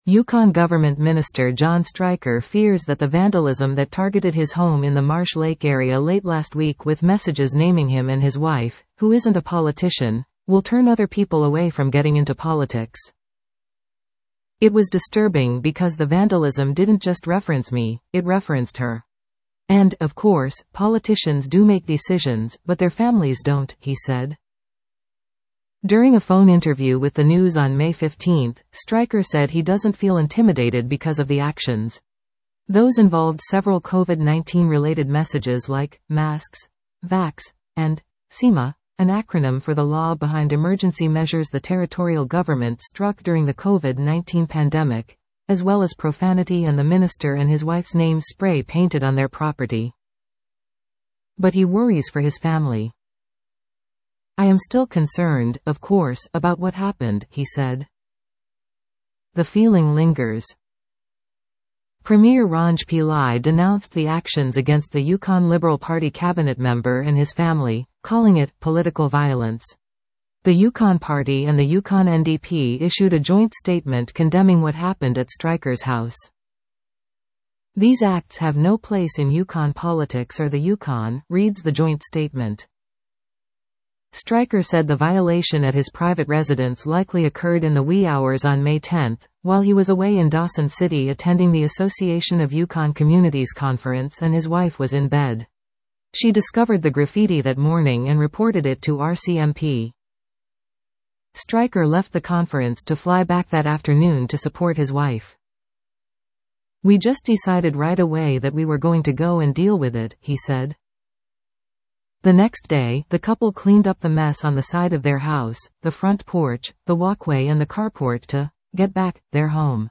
Yukon government minister John Stryker fears that the vandalism that targeted his home in the Marsh Lake area late last week with messages naming him and his wife, who isn't a politician, will turn other people away from getting into politics. It was disturbing because the vandalism didn't just reference me, it referenced her. And, of course, politicians do make decisions, but their families don't, he said. During a phone interview with the news on May 15, Stryker said he doesn't feel intimidated because of the actions. Those involved several COVID-19 related messages like masks, vax, and SEMA, an acronym for the law behind emergency measures the territorial government struck during the COVID-19 pandemic, as well as profanity and the minister and his wife's names spray painted on their property. But he worries for his family. I am still concerned, of course, about what happened, he said. The feeling lingers. Premier Ranj Pillai denounced the actions against the Yukon Liberal Party cabinet member and his family, calling it political violence. The Yukon Party and the Yukon NDP issued a joint statement condemning what happened at Stryker's house. These acts have no place in Yukon politics or the Yukon, reads the joint statement. Stryker said the violation at his private residence likely occurred in the wee hours on May 10, while he was away in Dawson City attending the Association of Yukon Communities conference and his wife was in bed. She discovered the graffiti that morning and reported it to RCMP. Stryker left the conference to fly back that afternoon to support his wife. We just decided right away that we were going to go and deal with it, he said. The next day, the couple cleaned up the mess on the side of their house, the front porch, the walkway and the carport to get back their home.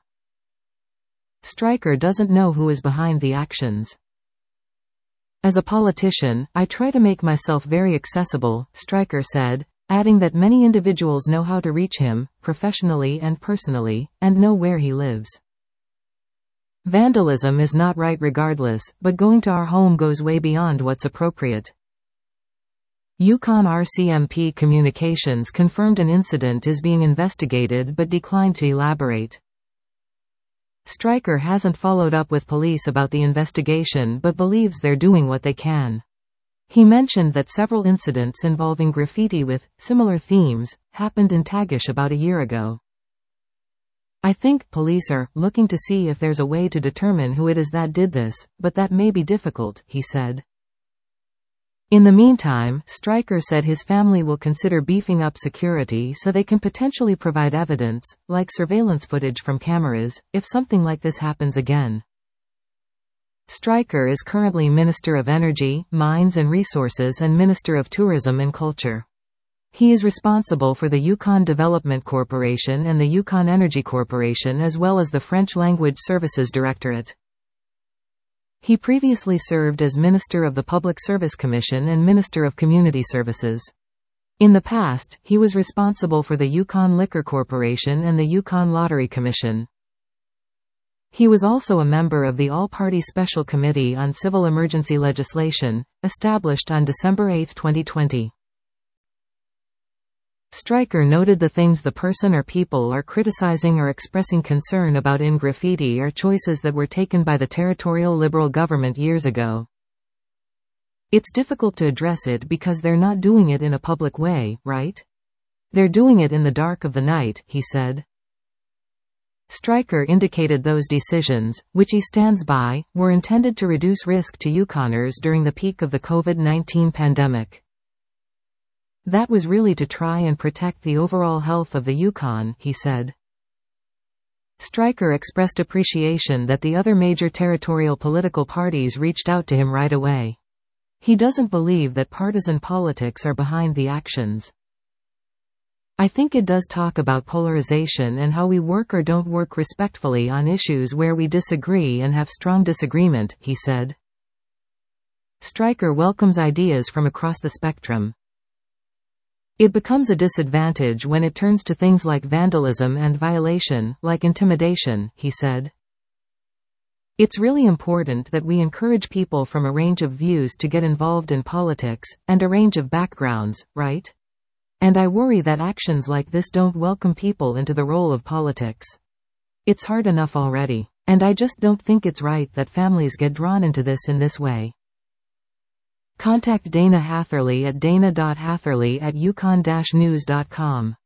Stryker doesn't know who is behind the actions. As a politician, I try to make myself very accessible, Stryker said, adding that many individuals know how to reach him, professionally and personally, and know where he lives. Vandalism is not right regardless, but going to our home goes way beyond what's appropriate. Yukon RCMP Communications confirmed an incident is being investigated but declined to elaborate. Stryker hasn't followed up with police about the investigation but believes they're doing what they can. He mentioned that several incidents involving graffiti with similar themes happened in Tagish about a year ago. I think police are looking to see if there's a way to determine who it is that did this, but that may be difficult, he said. In the meantime, Stryker said his family will consider beefing up security so they can potentially provide evidence, like surveillance footage from cameras, if something like this happens again. Stryker is currently Minister of Energy, Mines and Resources and Minister of Tourism and Culture. He is responsible for the Yukon Development Corporation and the Yukon Energy Corporation as well as the French Language Services Directorate. He previously served as Minister of the Public Service Commission and Minister of Community Services. In the past, he was responsible for the Yukon Liquor Corporation and the Yukon Lottery Commission. He was also a member of the All-Party Special Committee on Civil Emergency Legislation, established on December 8, 2020. Stryker noted the things the person or people are criticizing or expressing concern about in graffiti are choices that were taken by the territorial Liberal government years ago. It's difficult to address it because they're not doing it in a public way, right? They're doing it in the dark of the night, he said. Stryker indicated those decisions, which he stands by, were intended to reduce risk to Yukoners during the peak of the COVID-19 pandemic. That was really to try and protect the overall health of the Yukon, he said. Stryker expressed appreciation that the other major territorial political parties reached out to him right away. He doesn't believe that partisan politics are behind the actions. I think it does talk about polarization and how we work or don't work respectfully on issues where we disagree and have strong disagreement, he said. Stryker welcomes ideas from across the spectrum. It becomes a disadvantage when it turns to things like vandalism and violation, like intimidation, he said. It's really important that we encourage people from a range of views to get involved in politics, and a range of backgrounds, right? And I worry that actions like this don't welcome people into the role of politics. It's hard enough already. And I just don't think it's right that families get drawn into this in this way. Contact Dana Hatherley at dana.hatherley@yukon-news.com.